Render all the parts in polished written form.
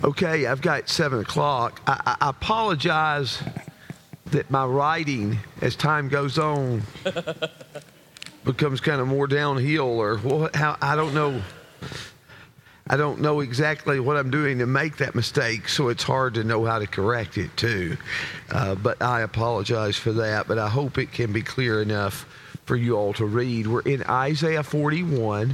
Okay, I've got 7 o'clock. I apologize that my writing, as time goes on, becomes kind of more downhill, or how I don't know. I don't know exactly what I'm doing to make that mistake, so it's hard to know how to correct it too. But I apologize for that, but I hope it can be clear enough for you all to read. We're in Isaiah 41,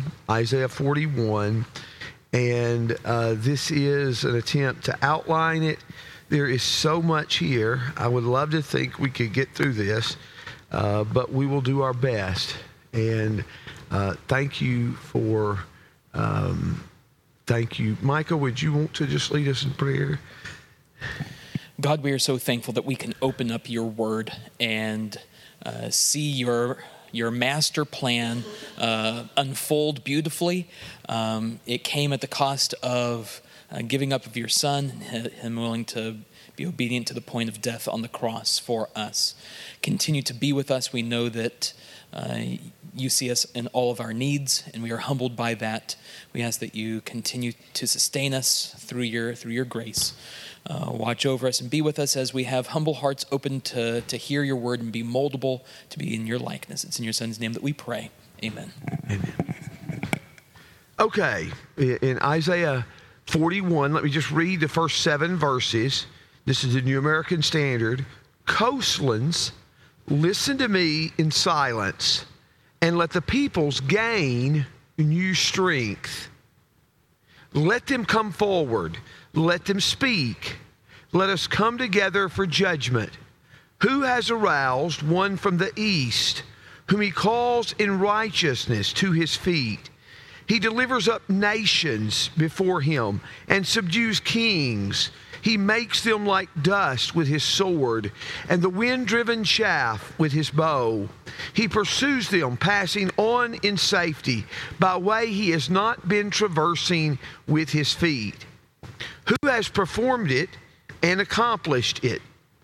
and this is an attempt to outline it. There is so much here. I would love to think we could get through this, but we will do our best. And thank you for... Thank you. Micah, would you want to just lead us in prayer? God, we are so thankful that we can open up your word and see your master plan unfold beautifully. It came at the cost of giving up of your son, him willing to be obedient to the point of death on the cross for us. Continue to be with us. We know that you see us in all of our needs, and we are humbled by that. We ask that you continue to sustain us through your grace. Watch over us and be with us as we have humble hearts open to hear your word and be moldable to be in your likeness. It's in your son's name that we pray. Amen. Amen. Okay, in Isaiah 41, let me just read the first 7 verses. This is the New American Standard. Coastlands, listen to me in silence, and let the peoples gain new strength. Let them come forward. Let them speak. Let us come together for judgment. Who has aroused one from the east, whom he calls in righteousness to his feet? He delivers up nations before him and subdues kings. He makes them like dust with his sword and the wind-driven chaff with his bow. He pursues them, passing on in safety, by way he has not been traversing with his feet. Who has performed it and accomplished it,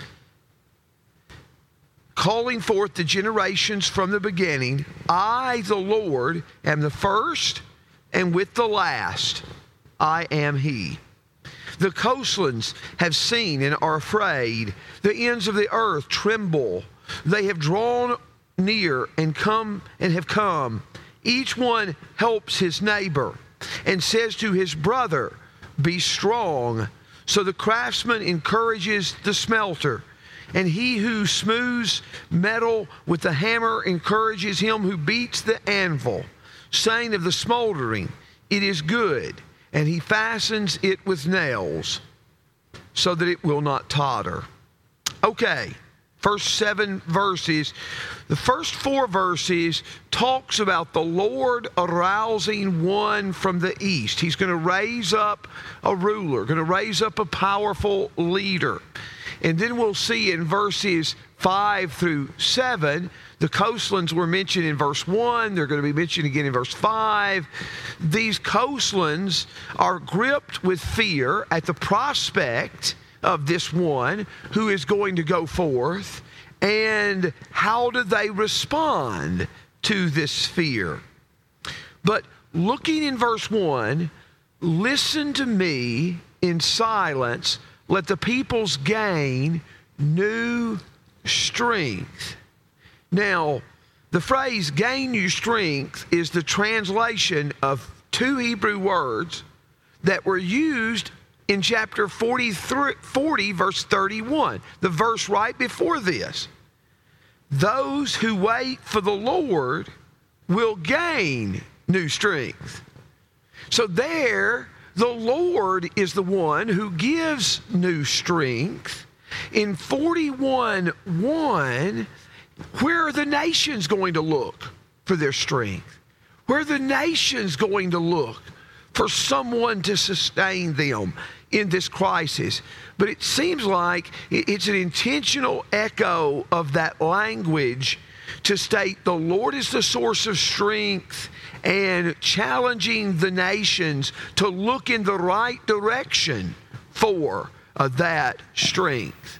calling forth the generations from the beginning? I, the Lord, am the first, and with the last I am he. The coastlands have seen and are afraid. The ends of the earth tremble. They have drawn near and have come. Each one helps his neighbor and says to his brother, be strong. So the craftsman encourages the smelter, and he who smooths metal with the hammer encourages him who beats the anvil, saying of the smoldering, it is good. And he fastens it with nails so that it will not totter. Okay, first 7 verses. The first 4 verses talks about the Lord arousing one from the east. He's going to raise up a ruler, going to raise up a powerful leader. And then we'll see in verses 5 through 7, the coastlands were mentioned in verse 1. They're going to be mentioned again in verse 5. These coastlands are gripped with fear at the prospect of this one who is going to go forth. And how do they respond to this fear? But looking in verse 1, listen to me in silence. Let the peoples gain new strength. Now, the phrase gain new strength is the translation of 2 Hebrew words that were used in chapter 40, verse 31, the verse right before this. Those who wait for the Lord will gain new strength. So there, the Lord is the one who gives new strength. In 41:1, where are the nations going to look for their strength? Where are the nations going to look for someone to sustain them in this crisis? But it seems like it's an intentional echo of that language to state the Lord is the source of strength and challenging the nations to look in the right direction for that strength.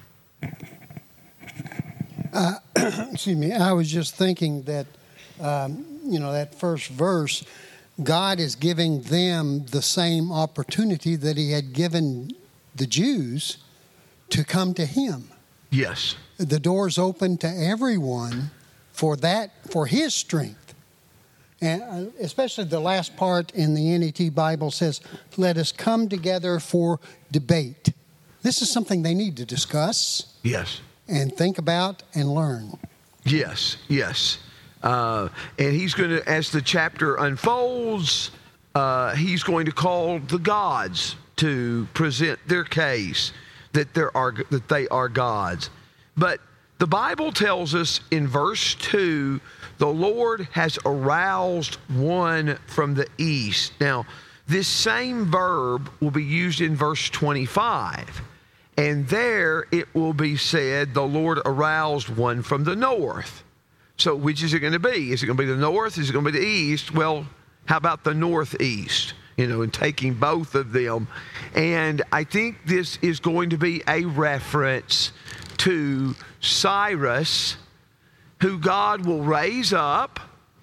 Excuse me, I was just thinking that, that first verse, God is giving them the same opportunity that he had given the Jews to come to him. Yes. The door's open to everyone for his strength. And especially the last part in the NET Bible says, let us come together for debate. This is something they need to discuss. Yes. And think about and learn. Yes, yes. And he's going to, as the chapter unfolds, he's going to call the gods to present their case that they are gods. But the Bible tells us in verse 2, the Lord has aroused one from the east. Now, this same verb will be used in verse 25. And there it will be said, the Lord aroused one from the north. So which is it going to be? Is it going to be the north? Is it going to be the east? Well, how about the northeast? And taking both of them. And I think this is going to be a reference to Cyrus, who God will raise up.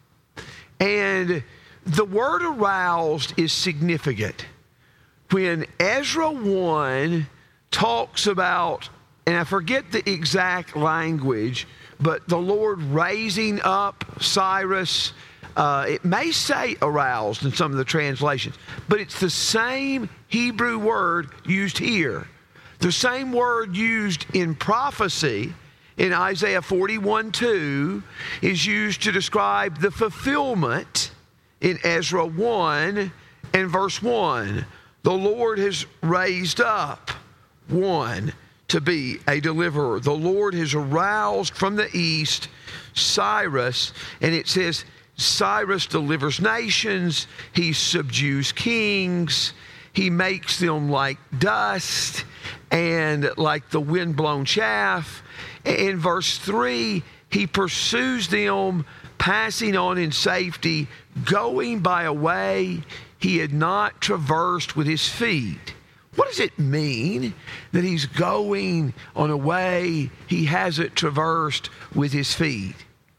And the word aroused is significant. When Ezra 1 talks about, and I forget the exact language, but the Lord raising up Cyrus, it may say aroused in some of the translations, but it's the same Hebrew word used here. The same word used in prophecy in Isaiah 41:2 is used to describe the fulfillment in Ezra 1 and verse 1. The Lord has raised up one to be a deliverer. The Lord has aroused from the east Cyrus, and it says Cyrus delivers nations, he subdues kings, he makes them like dust and like the wind-blown chaff. In verse 3, he pursues them, passing on in safety, going by a way he had not traversed with his feet. What does it mean that he's going on a way he hasn't traversed with his feet?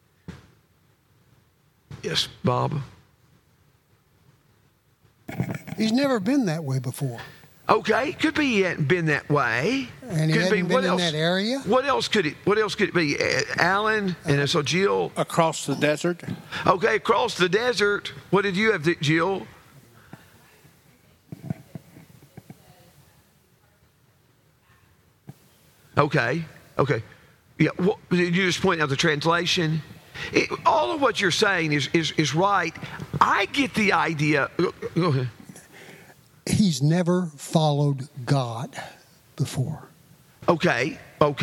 Yes, Bob? He's never been that way before. Okay, could be he hadn't been that way. And he hadn't been in that area? What else could it be? Alan, and so Jill? Across the desert. Okay, across the desert. What did you have, Jill? Okay. Yeah, you just point out the translation. All of what you're saying is right. I get the idea. Go ahead. He's never followed God before. Okay.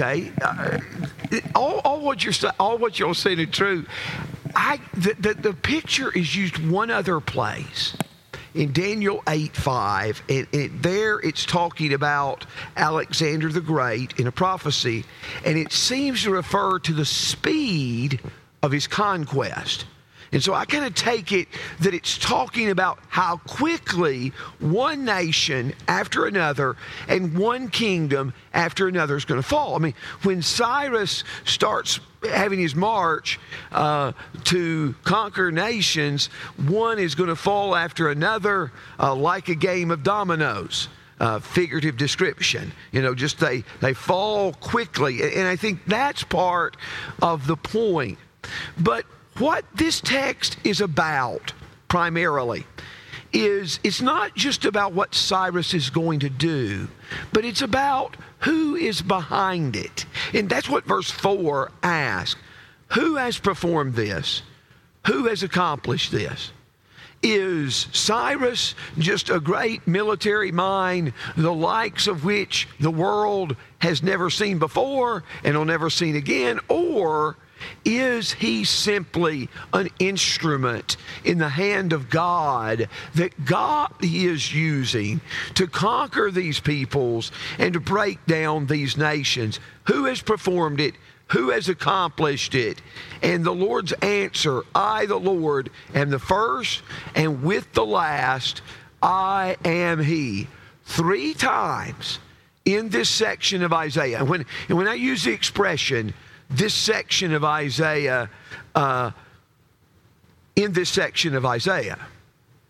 All what you're saying is true. The picture is used one other place. In Daniel 8:5, and there it's talking about Alexander the Great in a prophecy, and it seems to refer to the speed of his conquest. And so I kind of take it that it's talking about how quickly one nation after another and one kingdom after another is going to fall. I mean, when Cyrus starts having his march to conquer nations, one is going to fall after another like a game of dominoes. Figurative description. Just they fall quickly. And I think that's part of the point. But what this text is about primarily is it's not just about what Cyrus is going to do, but it's about who is behind it. And that's what verse 4 asks. Who has performed this? Who has accomplished this? Is Cyrus just a great military mind, the likes of which the world has never seen before and will never see again? Or is he simply an instrument in the hand of God that God is using to conquer these peoples and to break down these nations? Who has performed it? Who has accomplished it? And the Lord's answer, I, the Lord, am the first, and with the last, I am he. 3 times in this section of Isaiah. And when I use the expression, this section of Isaiah, in this section of Isaiah,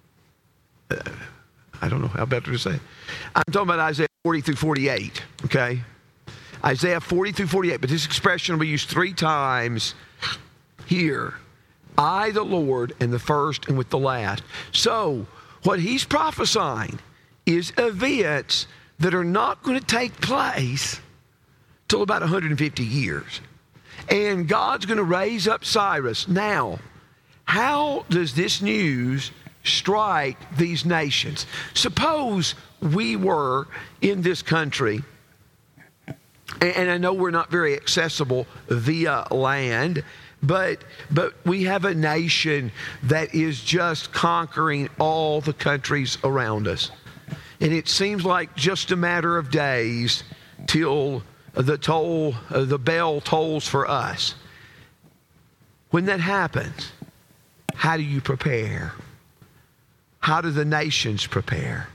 I don't know how better to say it. I'm talking about Isaiah 40 through 48, okay? Isaiah 40 through 48, but this expression will be used 3 times here. I, the Lord, am the first and with the last. So, what he's prophesying is events that are not going to take place till about 150 years. And God's going to raise up Cyrus. Now, how does this news strike these nations? Suppose we were in this country, and I know we're not very accessible via land, but we have a nation that is just conquering all the countries around us. And it seems like just a matter of days till the bell tolls for us. When that happens, how do you prepare? How do the nations prepare?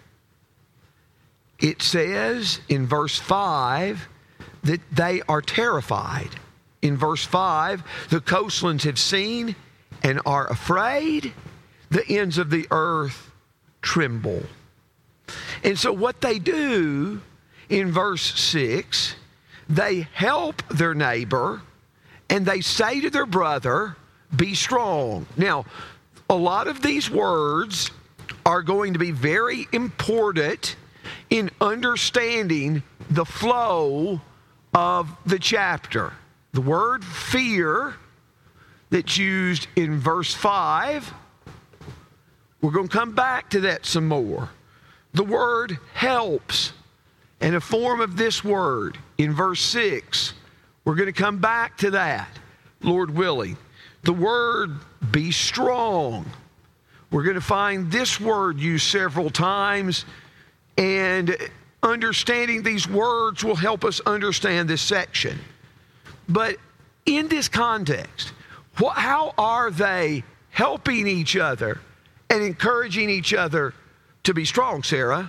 It says in verse 5 that they are terrified. In verse 5, the coastlands have seen and are afraid. The ends of the earth tremble. And so what they do in verse 6, they help their neighbor and they say to their brother, be strong. Now, a lot of these words are going to be very important in understanding the flow of the chapter. The word fear that's used in verse 5, we're going to come back to that some more. The word helps, and a form of this word in verse 6, we're going to come back to that, Lord willing. The word be strong, we're going to find this word used several times, and understanding these words will help us understand this section. But in this context, how are they helping each other and encouraging each other to be strong, Sarah?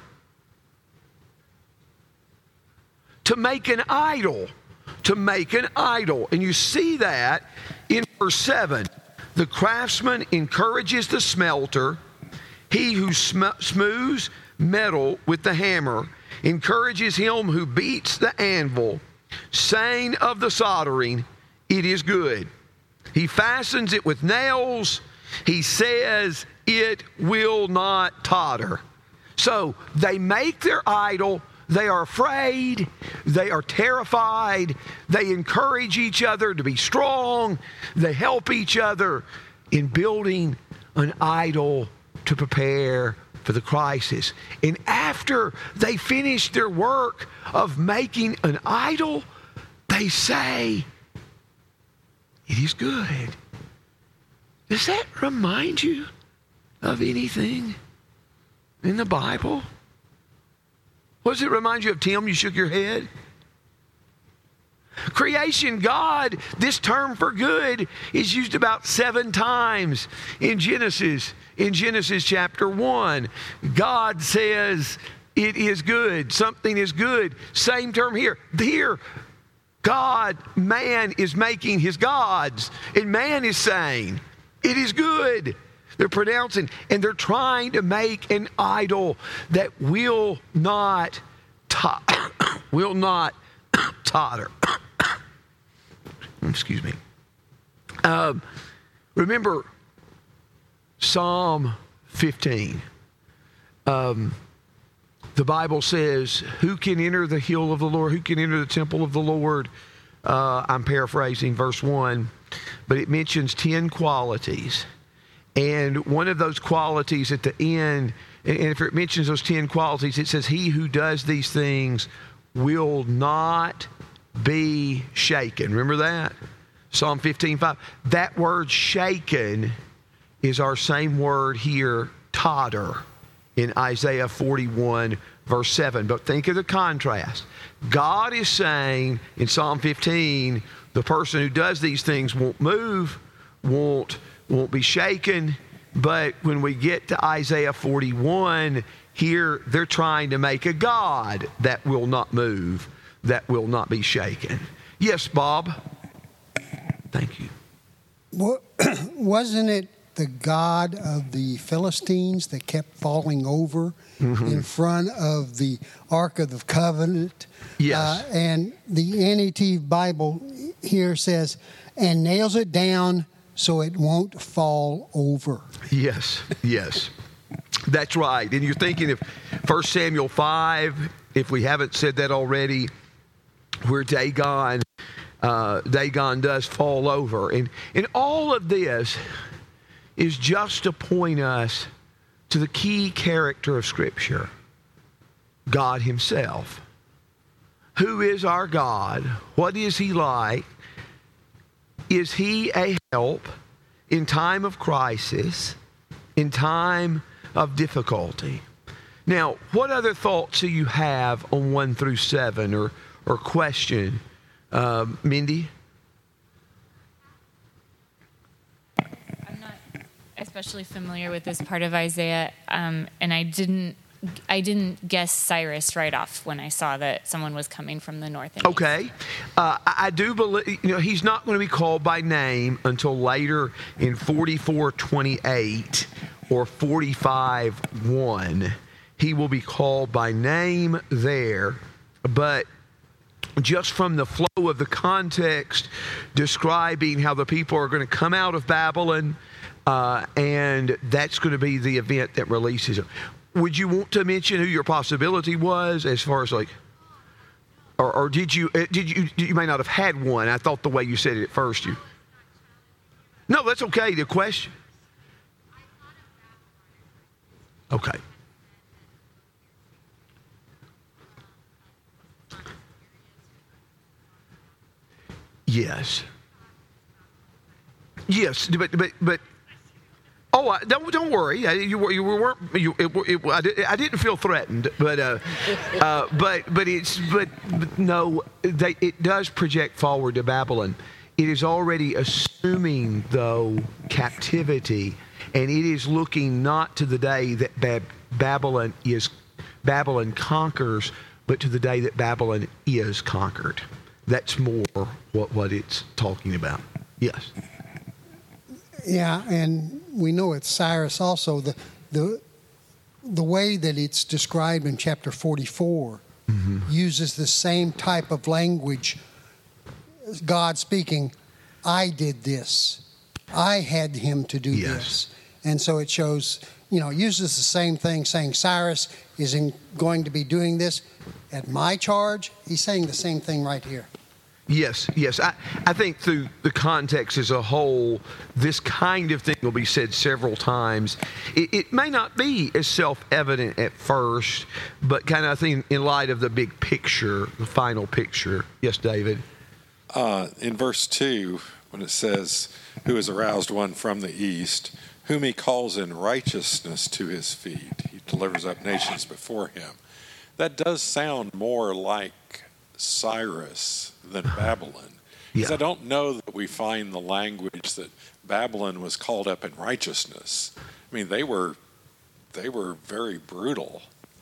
To make an idol. To make an idol. And you see that in verse 7. The craftsman encourages the smelter. He who smooths metal with the hammer encourages him who beats the anvil, saying of the soldering, it is good. He fastens it with nails. He says, it will not totter. So they make their idol. They are afraid. They are terrified. They encourage each other to be strong. They help each other in building an idol to prepare for the crisis. And after they finish their work of making an idol, they say, it is good. Does that remind you of anything in the Bible? What does it remind you of, Tim? You shook your head. Creation, God, this term for good is used about 7 times in Genesis. In Genesis chapter 1, God says it is good. Something is good. Same term here. Here, God, man is making his gods, and man is saying, it is good. They're pronouncing, and they're trying to make an idol that will not totter. Excuse me. Remember Psalm 15. The Bible says, who can enter the hill of the Lord? Who can enter the temple of the Lord? I'm paraphrasing verse 1, but it mentions 10 qualities. And one of those qualities at the end, and if it mentions those 10 qualities, it says, he who does these things will not be shaken. Remember that? Psalm 15:5. That word shaken is our same word here, totter, in Isaiah 41, verse 7. But think of the contrast. God is saying in Psalm 15, the person who does these things won't move, won't be shaken. But when we get to Isaiah 41, here they're trying to make a God that will not move, that will not be shaken. Yes, Bob? Thank you. Wasn't it the god of the Philistines that kept falling over in front of the Ark of the Covenant. Yes. And the NET Bible here says, and nails it down so it won't fall over. Yes, yes. That's right. And you're thinking of 1 Samuel 5, if we haven't said that already, where Dagon does fall over. And all of this is just to point us to the key character of Scripture, God Himself. Who is our God? What is He like? Is He a help in time of crisis, in time of difficulty? Now, what other thoughts do you have on 1 through 7 or question? Mindy? I'm not especially familiar with this part of Isaiah, and I didn't guess Cyrus right off when I saw that someone was coming from the north and east. Okay. I do believe, he's not going to be called by name until later in 44:28 or 45:1. He will be called by name there, but just from the flow of the context describing how the people are going to come out of Babylon, and that's going to be the event that releases them. Would you want to mention who your possibility was as far as like, or did you may not have had one. I thought the way you said it at first, No, that's okay. The question. Okay. Yes. But oh, don't worry. I didn't feel threatened, but no, it does project forward to Babylon. It is already assuming though captivity, and it is looking not to the day that Babylon conquers, but to the day that Babylon is conquered. That's more what it's talking about. Yes. Yeah, and we know it's Cyrus also. The way that it's described in chapter 44 uses the same type of language. God speaking, I did this. I had him to do this. And so it shows, uses the same thing, saying Cyrus is going to be doing this at my charge. He's saying the same thing right here. Yes. I think through the context as a whole, this kind of thing will be said several times. It may not be as self-evident at first, but kind of I think in light of the big picture, the final picture. Yes, David? In verse 2, when it says, who has aroused one from the east, whom he calls in righteousness to his feet. He delivers up nations before him. That does sound more like Cyrus than Babylon. Because I don't know that we find the language that Babylon was called up in righteousness. I mean, they were very brutal.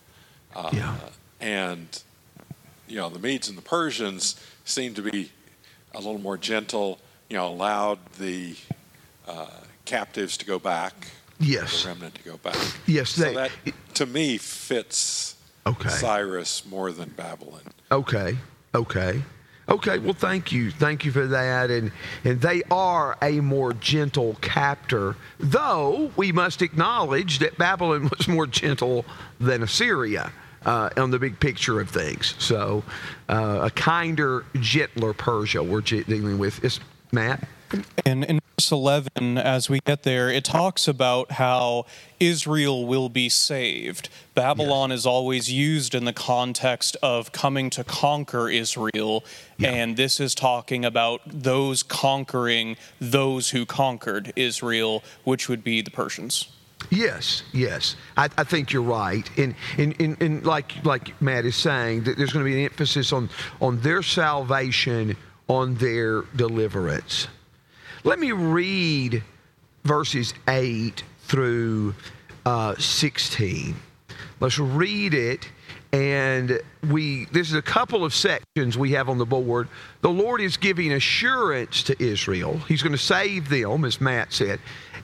And, the Medes and the Persians seemed to be a little more gentle, allowed the captives to go back, the remnant to go back. Yes. So that, to me, fits Cyrus more than Babylon. Okay. Well, thank you for that. And they are a more gentle captor, though we must acknowledge that Babylon was more gentle than Assyria on the big picture of things. So a kinder, gentler Persia we're dealing with. Is Matt? And in verse 11, as we get there, it talks about how Israel will be saved. Babylon is always used in the context of coming to conquer Israel, and this is talking about those conquering those who conquered Israel, which would be the Persians. Yes. I think you're right. And like Matt is saying, that there's going to be an emphasis on their salvation, on their deliverance. Let me read verses 8 through 16. Let's read it, and this is a couple of sections we have on the board. The Lord is giving assurance to Israel. He's going to save them, as Matt said.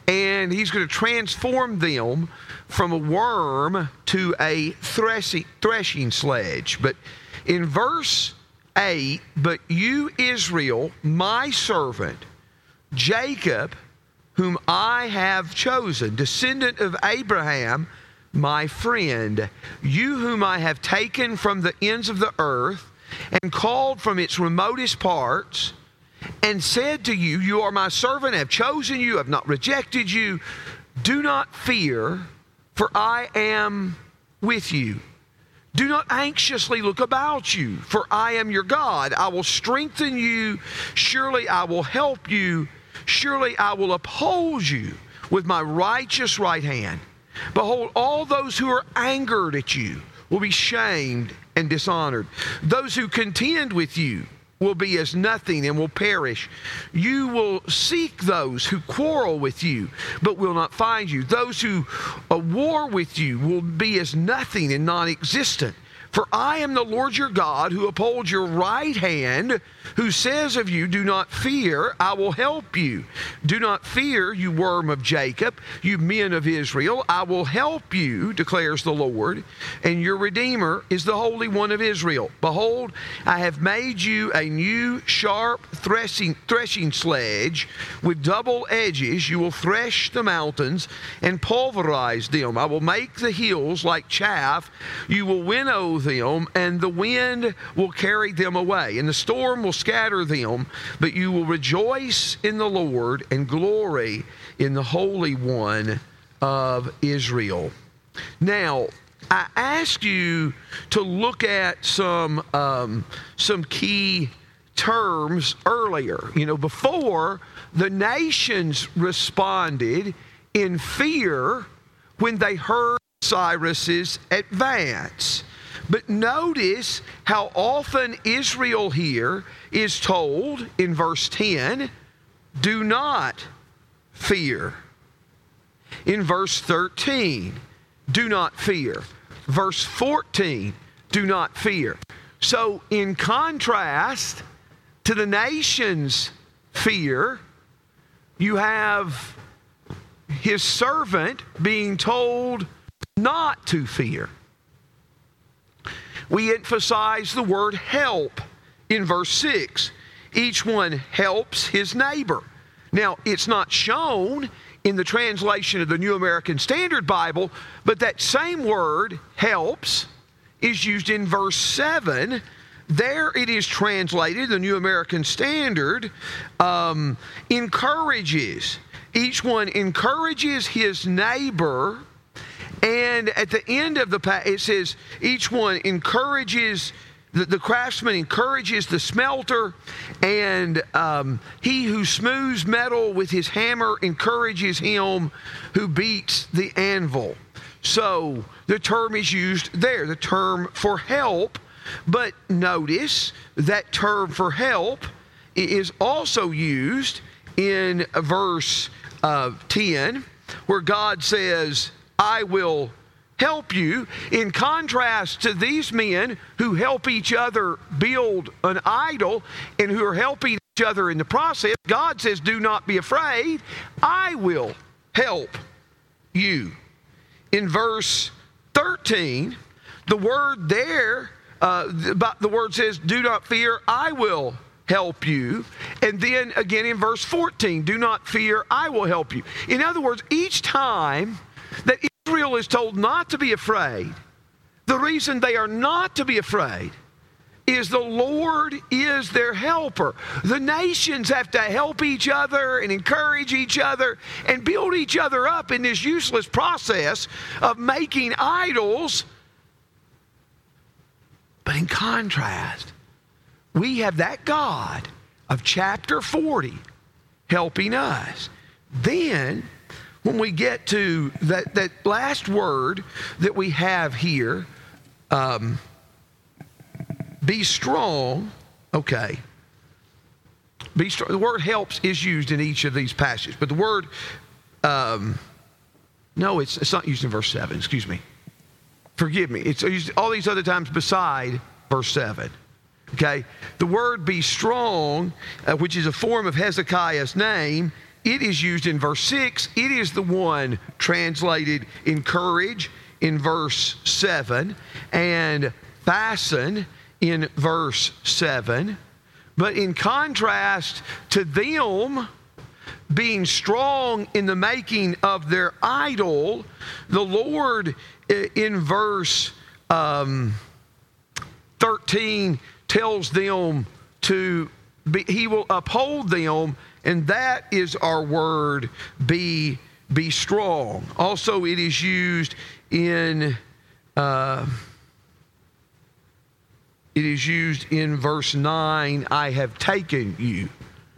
and he's going to transform them from a worm to a threshing sledge. But in verse 8, but you, Israel, my servant, Jacob, whom I have chosen, descendant of Abraham, my friend, you whom I have taken from the ends of the earth and called from its remotest parts, and said to you, you are my servant, I have chosen you, I have not rejected you. Do not fear, for I am with you. Do not anxiously look about you, for I am your God. I will strengthen you. Surely I will help you. Surely I will uphold you with my righteous right hand. Behold, all those who are angered at you will be shamed and dishonored. Those who contend with you will be as nothing and will perish. You will seek those who quarrel with you, but will not find you. Those who war with you will be as nothing and non-existent. For I am the Lord your God, who upholds your right hand, who says of you, do not fear, I will help you. Do not fear, you worm of Jacob, you men of Israel, I will help you, declares the Lord, and your Redeemer is the Holy One of Israel. Behold, I have made you a new sharp threshing sledge with double edges. You will thresh the mountains and pulverize them. I will make the hills like chaff. You will winnow them, and the wind will carry them away, and the storm will scatter them, but you will rejoice in the Lord and glory in the Holy One of Israel. Now, I ask you to look at some key terms earlier. You know, before, the nations responded in fear when they heard Cyrus's advance. But notice how often Israel here is told in verse 10, do not fear. In verse 13, do not fear. Verse 14, do not fear. So in contrast to the nation's fear, you have his servant being told not to fear. We emphasize the word help in verse 6. Each one helps his neighbor. Now, it's not shown in the translation of the New American Standard Bible, but that same word, helps, is used in verse 7. There it is translated, the New American Standard, encourages. Each one encourages his neighbor. And at the end of the passage, it says, each one encourages, the craftsman encourages the smelter, and he who smooths metal with his hammer encourages him who beats the anvil. So the term is used there, the term for help. But notice that term for help is also used in verse 10, where God says, I will help you. In contrast to these men who help each other build an idol and who are helping each other in the process, God says, do not be afraid. I will help you. In verse 13, the word there, the word says, do not fear, I will help you. And then again in verse 14, do not fear, I will help you. In other words, each time that Israel is told not to be afraid, the reason they are not to be afraid is the Lord is their helper. The nations have to help each other and encourage each other and build each other up in this useless process of making idols. But in contrast, we have that God of chapter 40 helping us. Then, when we get to that last word that we have here, be strong, okay. Be strong. The word helps is used in each of these passages, but the word, no, it's not used in verse 7, excuse me. Forgive me. It's used all these other times beside verse 7. Okay? The word be strong, which is a form of Hezekiah's name, it is used in verse 6. It is the one translated encourage in verse 7 and fasten in verse 7. But in contrast to them being strong in the making of their idol, the Lord in verse 13 tells them He will uphold them, and that is our word, be strong. Also, it is used in verse 9, I have taken you.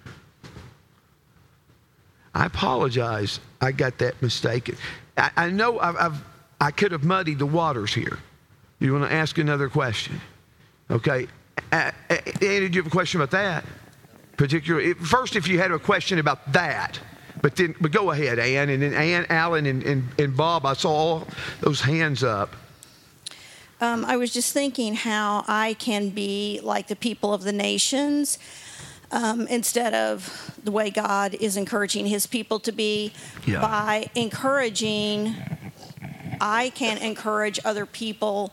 I apologize, I got that mistaken. I know I could have muddied the waters here. You want to ask another question? Okay. Andy, did you have a question about that? Particularly, first, if you had a question about that, but go ahead, Ann, and then Ann, Alan, and Bob. I saw all those hands up. I was just thinking how I can be like the people of the nations instead of the way God is encouraging His people to be. Yeah. By encouraging, I can encourage other people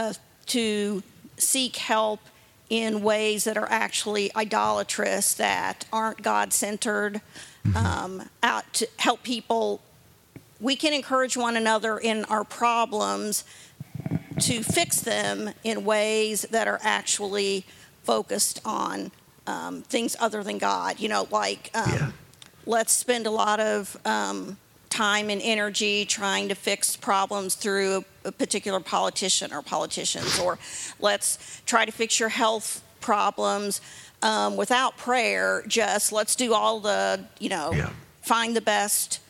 to seek help in ways that are actually idolatrous, that aren't God-centered, out to help people. We can encourage one another in our problems to fix them in ways that are actually focused on things other than God. You know, like let's spend a lot of time and energy trying to fix problems through a particular politician or politicians, or let's try to fix your health problems without prayer. Just let's do all the, find the best,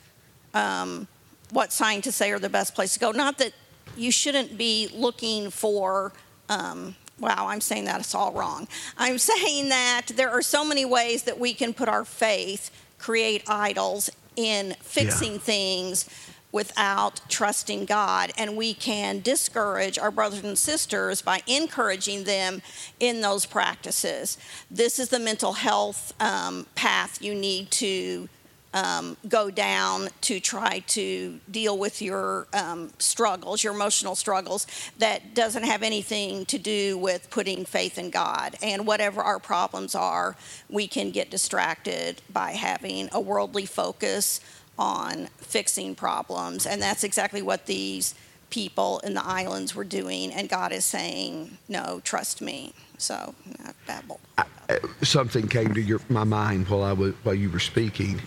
what scientists say are the best place to go. Not that you shouldn't be looking for, I'm saying that it's all wrong. I'm saying that there are so many ways that we can put our faith, create idols in fixing things without trusting God. And we can discourage our brothers and sisters by encouraging them in those practices. This is the mental health path you need to go down to try to deal with your struggles, your emotional struggles, that doesn't have anything to do with putting faith in God. And whatever our problems are, we can get distracted by having a worldly focus on fixing problems. And that's exactly what these people in the islands were doing. And God is saying, no, trust me. So I babbled. Something came to my mind while you were speaking.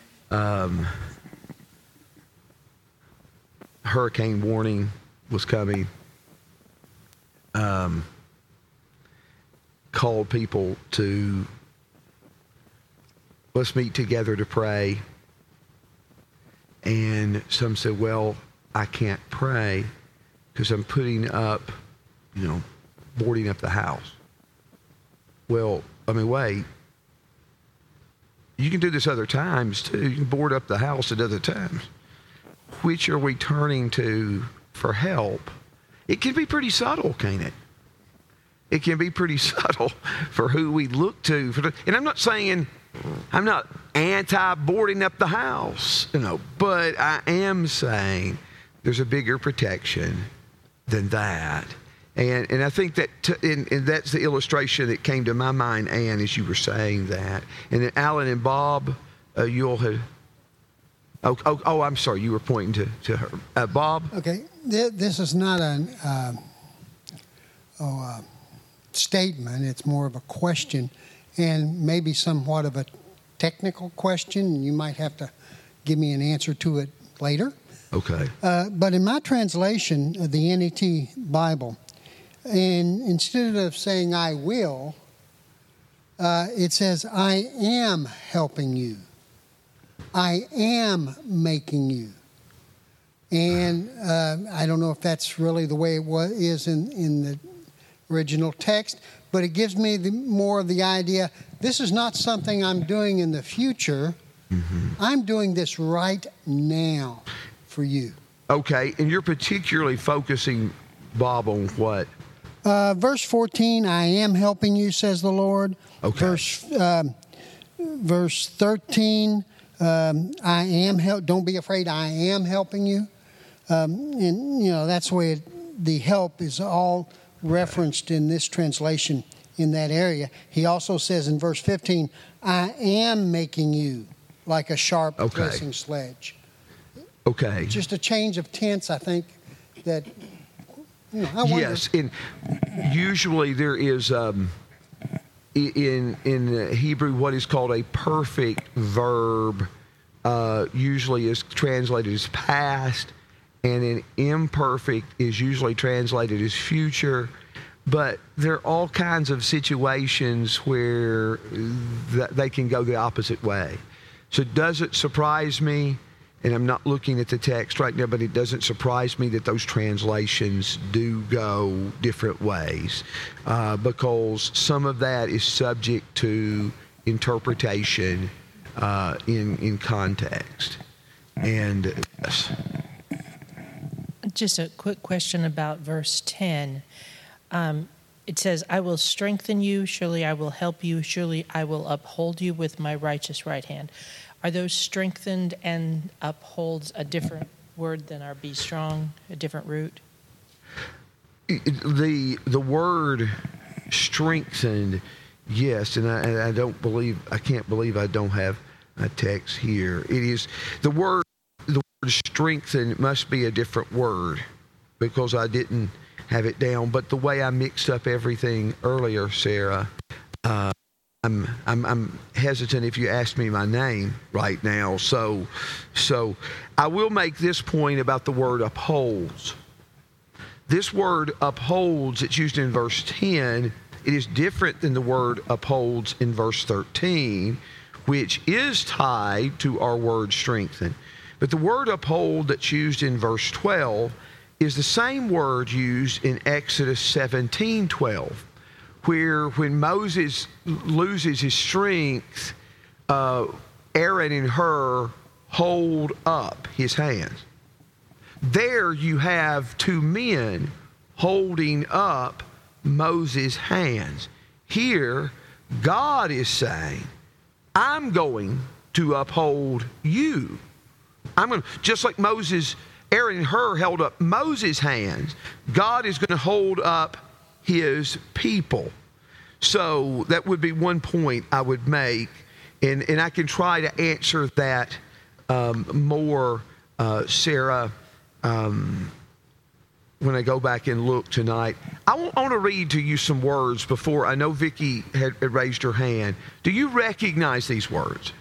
Hurricane warning was coming. Called people to, let's meet together to pray. And some said, well, I can't pray because I'm boarding up the house. Well, wait. You can do this other times too. You can board up the house at other times. Which are we turning to for help? It can be pretty subtle, can't it? It can be pretty subtle for who we look to. And I'm not saying I'm not anti-boarding up the house, but I am saying there's a bigger protection than that. And I think that and that's the illustration that came to my mind, Ann, as you were saying that. And then Alan and Bob, you all had. Oh, I'm sorry, you were pointing to her. Bob? Okay, this is not a statement. It's more of a question, and maybe somewhat of a technical question. You might have to give me an answer to it later. Okay. But in my translation of the NET Bible, and instead of saying I will, it says I am helping you. I am making you. And I don't know if that's really the way it is in the original text, but it gives me more of the idea, this is not something I'm doing in the future. Mm-hmm. I'm doing this right now for you. Okay, and you're particularly focusing, Bob, on what? Verse 14, I am helping you, says the Lord. Okay. Verse 13, I am help. Don't be afraid. I am helping you. And that's where the help is all referenced in this translation in that area. He also says in verse 15, I am making you like a sharp threshing sledge. Okay. Just a change of tense, I think, that, I wonder. Yes, and usually there is in Hebrew what is called a perfect verb, usually is translated as past, and an imperfect is usually translated as future. But there are all kinds of situations where they can go the opposite way. So does it surprise me, and I'm not looking at the text right now, but it doesn't surprise me that those translations do go different ways, because some of that is subject to interpretation in context. And just a quick question about verse 10. It says, I will strengthen you, surely I will help you, surely I will uphold you with my righteous right hand. Are those strengthened and upholds a different word than our be strong, a different root? The word strengthened, yes, and I can't believe I don't have a text here. It is the word strengthen must be a different word, because I didn't have it down. But the way I mixed up everything earlier, Sarah, I'm hesitant if you ask me my name right now. So I will make this point about the word upholds. This word upholds, it's used in verse 10. It is different than the word upholds in verse 13, which is tied to our word strengthen. But the word uphold that's used in verse 12 is the same word used in Exodus 17:12, where when Moses loses his strength, Aaron and Hur hold up his hands. There you have two men holding up Moses' hands. Here, God is saying, I'm going to uphold you. Just like Aaron and Hur held up Moses' hands, God is going to hold up his people. So that would be one point I would make, and I can try to answer that more, Sarah, when I go back and look tonight. I want to read to you some words before. I know Vicki had raised her hand. Do you recognize these words?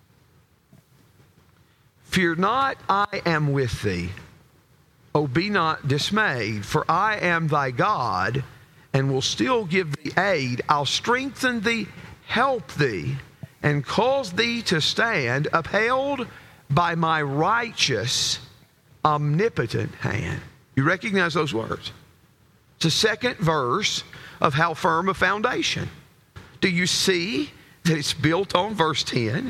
Fear not, I am with thee. Oh, be not dismayed, for I am thy God, and will still give thee aid. I'll strengthen thee, help thee, and cause thee to stand, upheld by my righteous, omnipotent hand. You recognize those words? It's the second verse of how firm a foundation. Do you see that it's built on verse 10?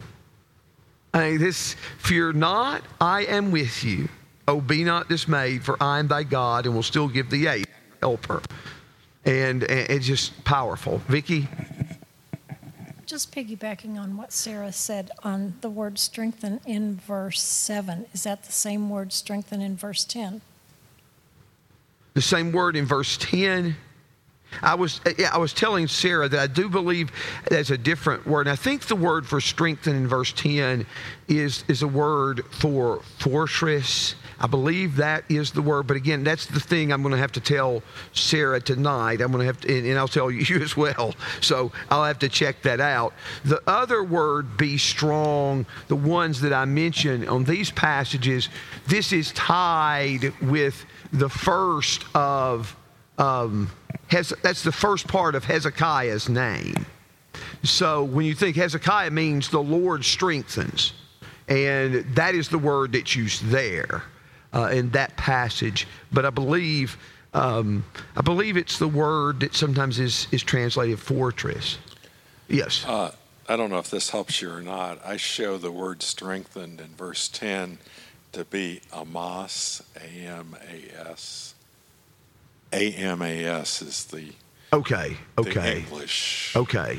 Fear not, I am with you. Oh, be not dismayed, for I am thy God, and will still give thee aid. Help her. And it's just powerful. Vicki? Just piggybacking on what Sarah said on the word strengthen in verse 7. Is that the same word strengthen in verse 10? The same word in verse 10? I was telling Sarah that I do believe there's a different word. And I think the word for strengthen in verse 10 is a word for fortress. I believe that is the word. But again, that's the thing I'm going to have to tell Sarah tonight. I'm going to have to, and I'll tell you as well. So I'll have to check that out. The other word, be strong, the ones that I mentioned on these passages, this is tied with the first of that's the first part of Hezekiah's name. So when you think Hezekiah means the Lord strengthens, and that is the word that's used there in that passage. But I believe it's the word that sometimes is translated fortress. Yes. I don't know if this helps you or not. I show the word strengthened in verse 10 to be Amas, A-M-A-S. A-M-A-S is the Okay. English. Okay.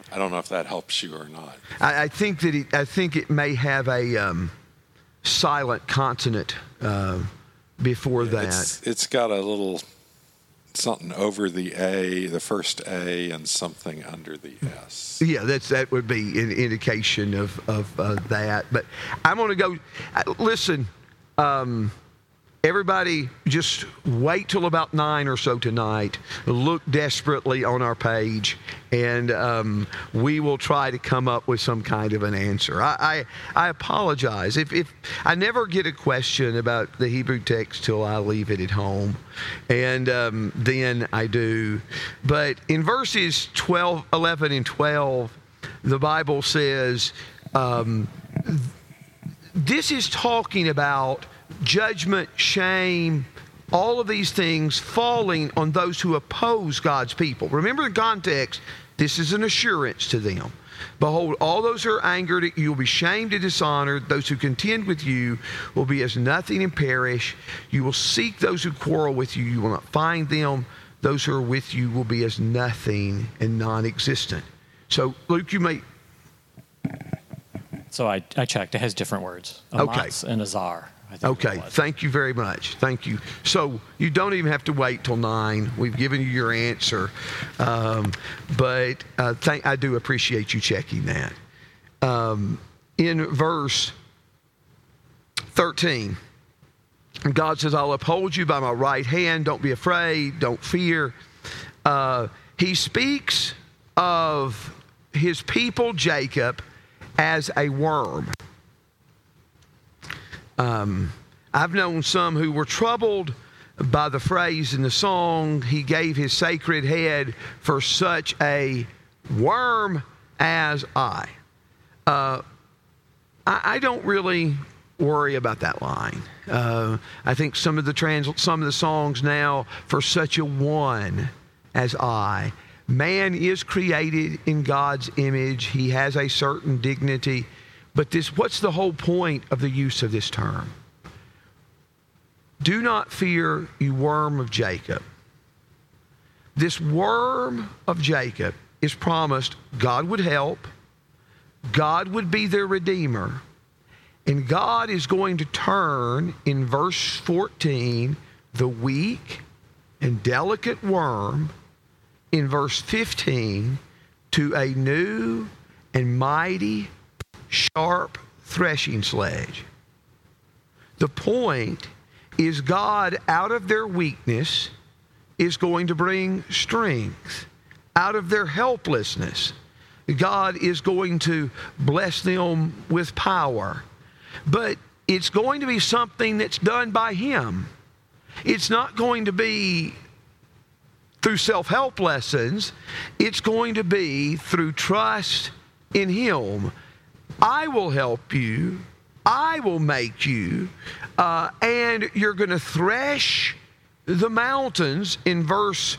I don't know if that helps you or not. I think it may have a silent consonant before that. It's got a little something over the A, the first A, and something under the S. Yeah, that would be an indication of that. But I'm going to go. Listen, everybody, just wait till about 9 or so tonight. Look desperately on our page, and we will try to come up with some kind of an answer. I apologize if I never get a question about the Hebrew text till I leave it at home, and then I do. But in verses 11 and 12, the Bible says this is talking about judgment, shame, all of these things falling on those who oppose God's people. Remember the context, this is an assurance to them. Behold, all those who are angered at you will be shamed and dishonored. Those who contend with you will be as nothing and perish. You will seek those who quarrel with you. You will not find them. Those who are with you will be as nothing and non-existent. So, Luke, you may... So I checked. It has different words. Amatz and Azar. Okay, thank you very much. Thank you. So you don't even have to wait till 9. We've given you your answer. But I do appreciate you checking that. In verse 13, God says, I'll uphold you by my right hand. Don't be afraid. Don't fear. He speaks of his people, Jacob, as a worm. I've known some who were troubled by the phrase in the song, he gave his sacred head for such a worm as I. I don't really worry about that line. I think some of the songs now, for such a one as I. Man is created in God's image. He has a certain dignity. But what's the whole point of the use of this term? Do not fear, you worm of Jacob. This worm of Jacob is promised God would help, God would be their redeemer, and God is going to turn, in verse 14, the weak and delicate worm, in verse 15, to a new and mighty, sharp threshing sledge. The point is God, out of their weakness, is going to bring strength. Out of their helplessness, God is going to bless them with power. But it's going to be something that's done by Him. It's not going to be through self-help lessons. It's going to be through trust in Him. I will help you. I will make you. And you're going to thresh the mountains in verse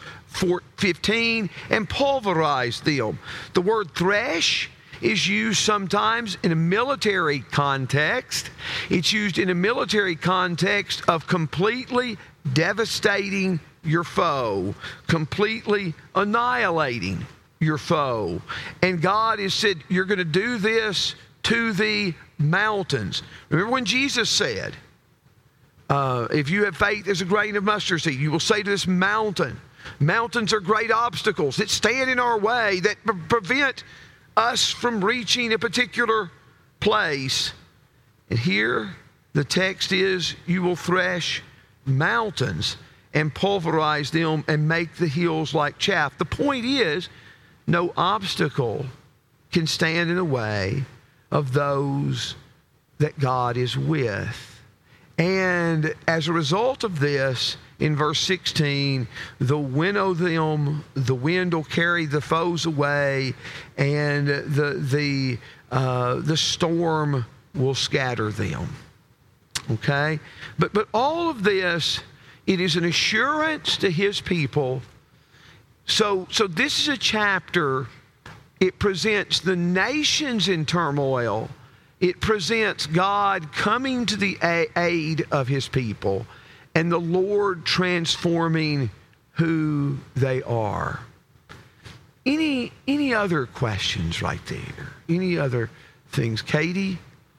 15 and pulverize them. The word thresh is used sometimes in a military context. It's used in a military context of completely devastating your foe, completely annihilating your foe. And God has said, you're going to do this to the mountains. Remember when Jesus said, if you have faith as a grain of mustard seed, you will say to this mountain, mountains are great obstacles that stand in our way, that prevent us from reaching a particular place. And here the text is, you will thresh mountains and pulverize them and make the hills like chaff. The point is, no obstacle can stand in the way of those that God is with. And as a result of this, in verse 16, the winnow them, the wind will carry the foes away, and the storm will scatter them. Okay? But all of this, it is an assurance to His people. So this is a chapter, it presents the nations in turmoil. It presents God coming to the aid of His people and the Lord transforming who they are. Any other questions right there? Any other things? Katie?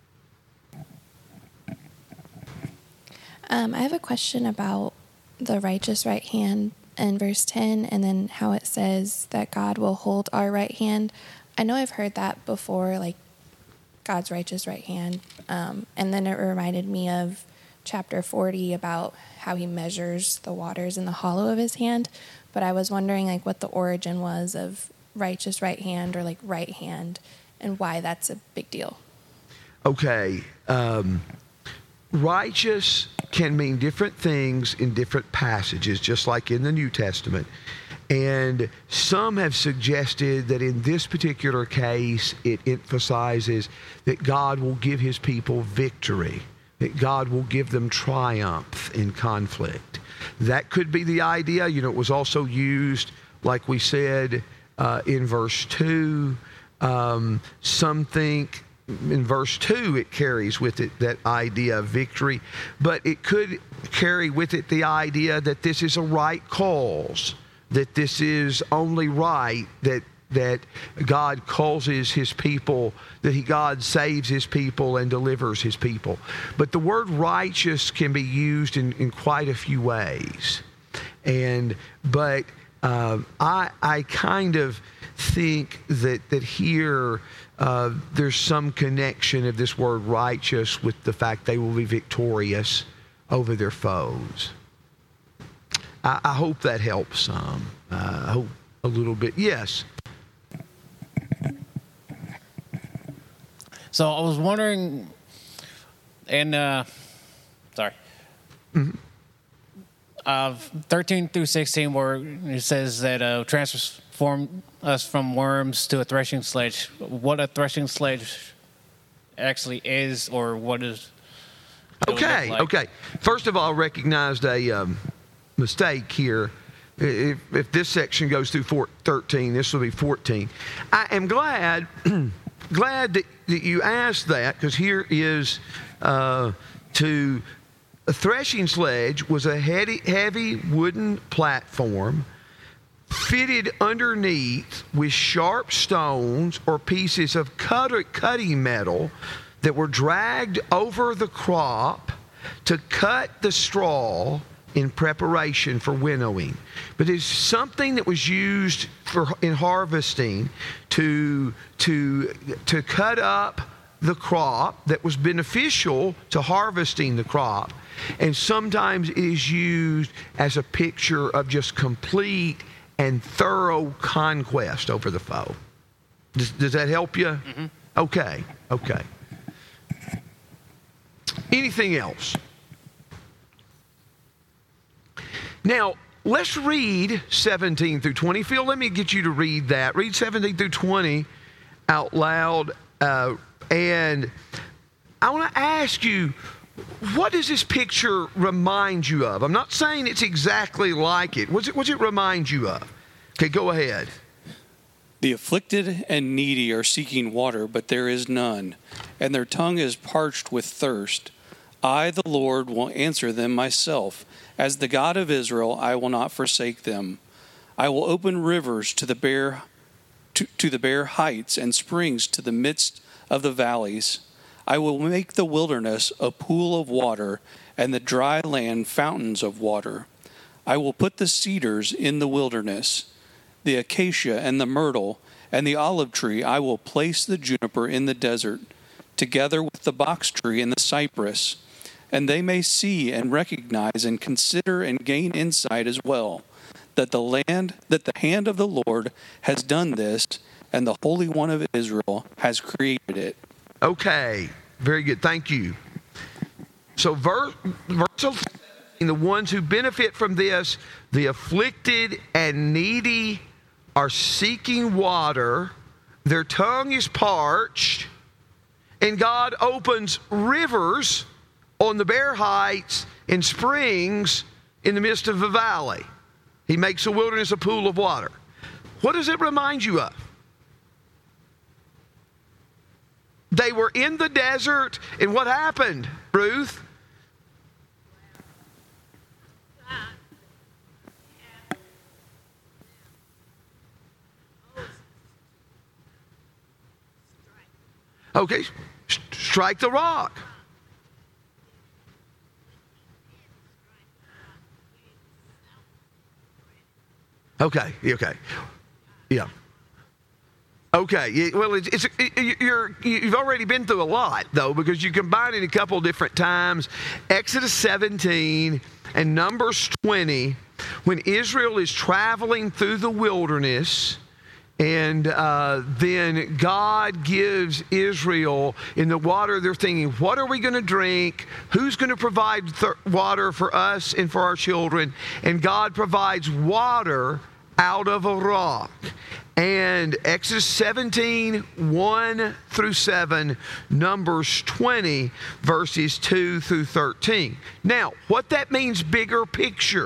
I have a question about the righteous right hand in verse 10, and then how it says that God will hold our right hand. I know I've heard that before, like God's righteous right hand. And then it reminded me of chapter 40 about how he measures the waters in the hollow of his hand. But I was wondering like what the origin was of righteous right hand or like right hand and why that's a big deal. Okay. Righteous can mean different things in different passages, just like in the New Testament. And some have suggested that in this particular case, it emphasizes that God will give his people victory, that God will give them triumph in conflict. That could be the idea. You know, it was also used, like we said, in verse 2. Some think in verse 2 it carries with it that idea of victory, but it could carry with it the idea that this is a right cause, that this is only right, that God causes his people, that God saves his people and delivers his people. But the word righteous can be used in quite a few ways. But I kind of think that here there's some connection of this word righteous with the fact they will be victorious over their foes. I hope that helps some. I hope a little bit. Yes. So I was wondering, and 13 through 16, where it says that transform us from worms to a threshing sledge. What a threshing sledge actually is, or what is? Okay. First of all, I recognized a mistake here. If this section goes through 13, this will be 14. I am glad that you asked that, because here is to a threshing sledge was a heavy wooden platform fitted underneath with sharp stones or pieces of cutting metal that were dragged over the crop to cut the straw in preparation for winnowing. But it's something that was used in harvesting to cut up the crop, that was beneficial to harvesting the crop. And sometimes it is used as a picture of just complete and thorough conquest over the foe. Does that help you? Mm-hmm. Okay. Anything else? Now, let's read 17 through 20. Phil, let me get you to read that. Read 17 through 20 out loud. And I want to ask you, what does this picture remind you of? I'm not saying it's exactly like it. What's it remind you of? Okay, go ahead. The afflicted and needy are seeking water, but there is none, and their tongue is parched with thirst. I, the Lord, will answer them myself. As the God of Israel, I will not forsake them. I will open rivers to the bare heights and springs to the midst of the valleys. I will make the wilderness a pool of water, and the dry land fountains of water. I will put the cedars in the wilderness, the acacia and the myrtle, and the olive tree. I will place the juniper in the desert, together with the box tree and the cypress. And they may see and recognize and consider and gain insight as well, that the hand of the Lord has done this, and the Holy One of Israel has created it. Okay, very good. Thank you. So verse 17, the ones who benefit from this, the afflicted and needy are seeking water, their tongue is parched, and God opens rivers on the bare heights and springs in the midst of the valley. He makes the wilderness a pool of water. What does it remind you of? They were in the desert, and what happened, Ruth? Okay, strike the rock. Okay, yeah. Okay, well, you've already been through a lot, though, because you combine it a couple different times. Exodus 17 and Numbers 20, when Israel is traveling through the wilderness, and then God gives Israel in the water, they're thinking, what are we going to drink? Who's going to provide water for us and for our children? And God provides water out of a rock. And Exodus 17, 1 through 7, Numbers 20, verses 2 through 13. Now, what that means, bigger picture,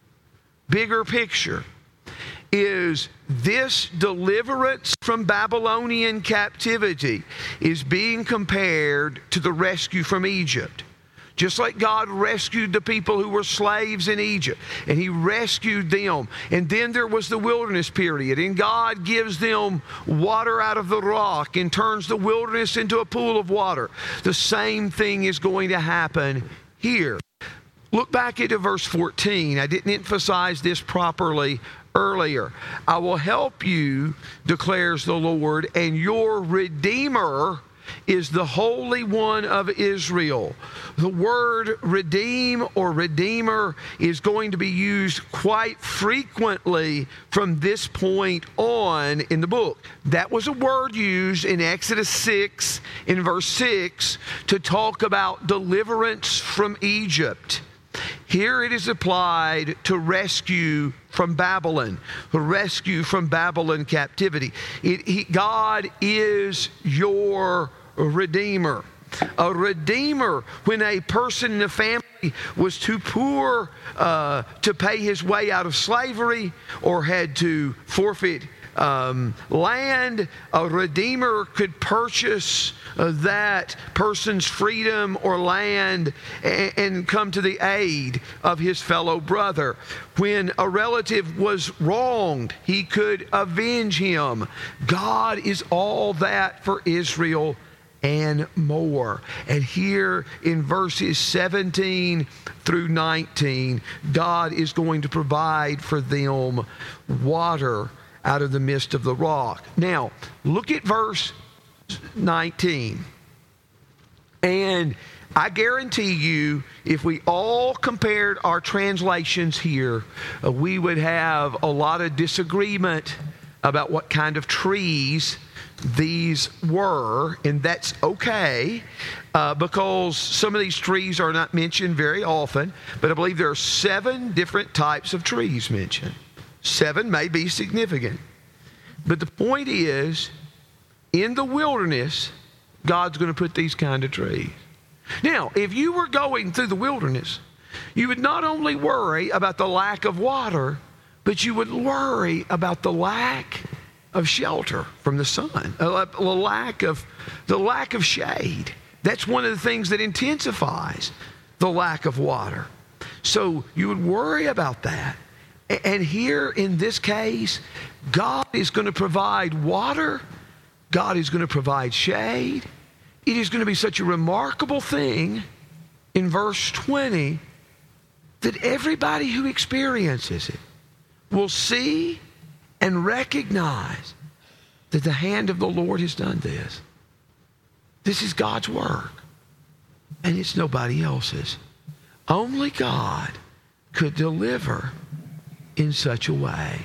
is this deliverance from Babylonian captivity is being compared to the rescue from Egypt. Just like God rescued the people who were slaves in Egypt, and He rescued them. And then there was the wilderness period, and God gives them water out of the rock and turns the wilderness into a pool of water. The same thing is going to happen here. Look back into verse 14. I didn't emphasize this properly earlier. I will help you, declares the Lord, and your Redeemer is the Holy One of Israel. The word redeem or redeemer is going to be used quite frequently from this point on in the book. That was a word used in Exodus 6 in verse 6 to talk about deliverance from Egypt. Here it is applied to rescue from Babylon, rescue from Babylon captivity. God is your Redeemer. A redeemer, when a person in the family was too poor to pay his way out of slavery or had to forfeit land, a redeemer could purchase that person's freedom or land and come to the aid of his fellow brother. When a relative was wronged, he could avenge him. God is all that for Israel and more. And here in verses 17 through 19, God is going to provide for them water out of the midst of the rock. Now, look at verse 19. And I guarantee you, if we all compared our translations here, we would have a lot of disagreement about what kind of trees these were, and that's okay because some of these trees are not mentioned very often, but I believe there are 7 different types of trees mentioned. 7 may be significant. But the point is, in the wilderness, God's going to put these kind of trees. Now, if you were going through the wilderness, you would not only worry about the lack of water, but you would worry about the lack of shelter from the sun, the lack of shade. That's one of the things that intensifies the lack of water. So you would worry about that. And here in this case, God is going to provide water. God is going to provide shade. It is going to be such a remarkable thing in verse 20 that everybody who experiences it will see and recognize that the hand of the Lord has done this. This is God's work, and it's nobody else's. Only God could deliver in such a way.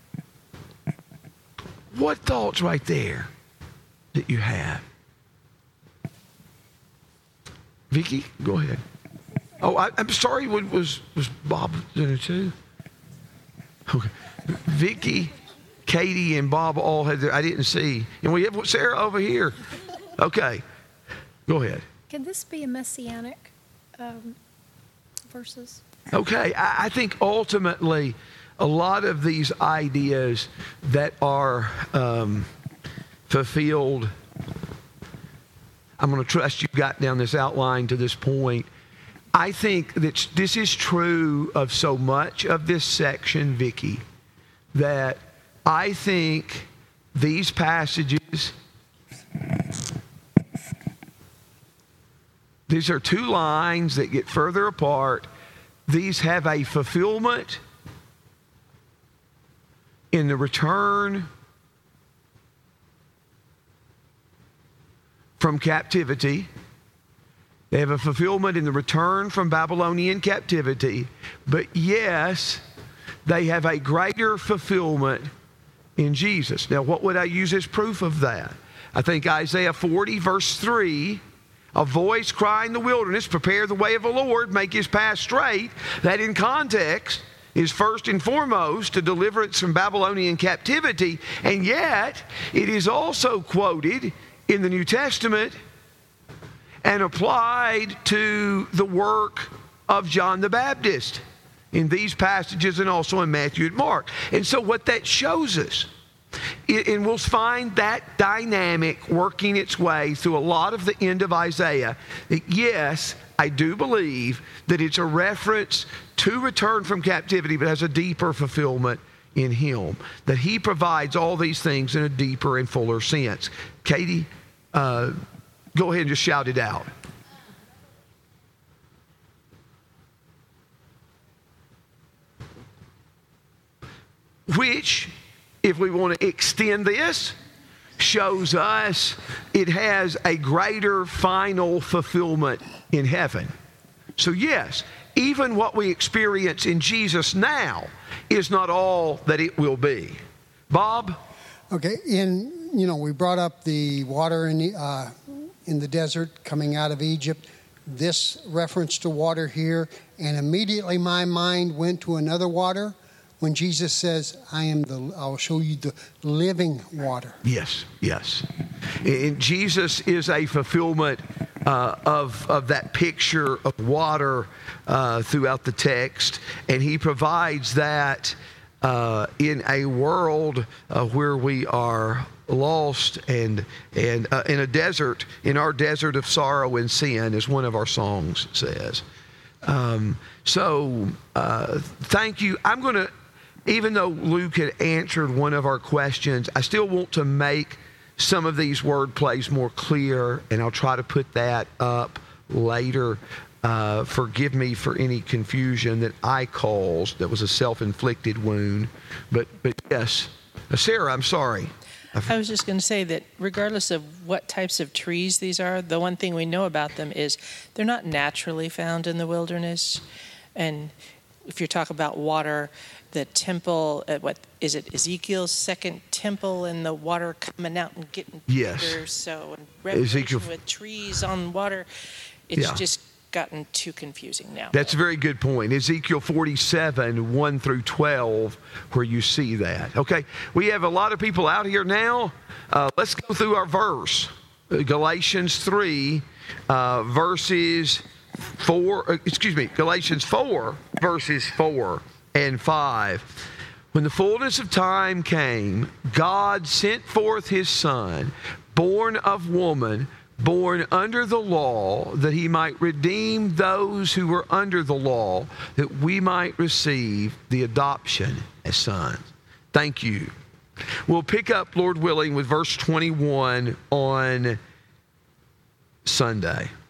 What thoughts right there that you have? Vicki, go ahead. Oh, I'm sorry. Was Bob in it too? Okay. Vicki, Katie, and Bob all had I didn't see. And we have Sarah over here. Okay. Go ahead. Can this be a messianic verses? Okay. I think ultimately a lot of these ideas that are fulfilled, I'm going to trust you got down this outline to this point. I think that this is true of so much of this section, Vicki, that I think these passages These are two lines that get further apart. These have a fulfillment in the return from captivity. They have a fulfillment in the return from Babylonian captivity. But yes, they have a greater fulfillment in Jesus. Now, what would I use as proof of that? I think Isaiah 40, verse 3, a voice crying in the wilderness, prepare the way of the Lord, make his path straight. That in context is first and foremost a deliverance from Babylonian captivity, and yet it is also quoted in the New Testament and applied to the work of John the Baptist in these passages and also in Matthew and Mark. And so what that shows us, and we'll find that dynamic working its way through a lot of the end of Isaiah, that yes, I do believe that it's a reference to return from captivity, but has a deeper fulfillment in him, that he provides all these things in a deeper and fuller sense. Katie, go ahead and just shout it out. Which, if we want to extend this, shows us it has a greater final fulfillment in heaven. So yes, even what we experience in Jesus now is not all that it will be. Bob? Okay, we brought up the water in the desert coming out of Egypt. This reference to water here, and immediately my mind went to another water when Jesus says, I'll show you the living water. Yes. And Jesus is a fulfillment of that picture of water throughout the text, and he provides that in a world where we are lost and in a desert, in our desert of sorrow and sin, as one of our songs says. Thank you. I'm going to, even though Luke had answered one of our questions, I still want to make some of these word plays more clear, and I'll try to put that up later. Forgive me for any confusion that I caused. That was a self-inflicted wound. But yes, Sarah, I'm sorry. I was just going to say that regardless of what types of trees these are, the one thing we know about them is they're not naturally found in the wilderness. And if you talk about water, the temple, what is it, Ezekiel's second temple, and the water coming out and getting bigger. So in Revelation with trees on water, it's just gotten too confusing now. That's a very good point. Ezekiel 47, 1 through 12, where you see that. Okay, we have a lot of people out here now. Let's go through our verse. Galatians 3, Galatians 4, verses 4 and 5. When the fullness of time came, God sent forth his Son, born of woman, born under the law, that he might redeem those who were under the law, that we might receive the adoption as sons. Thank you. We'll pick up, Lord willing, with verse 21 on Sunday.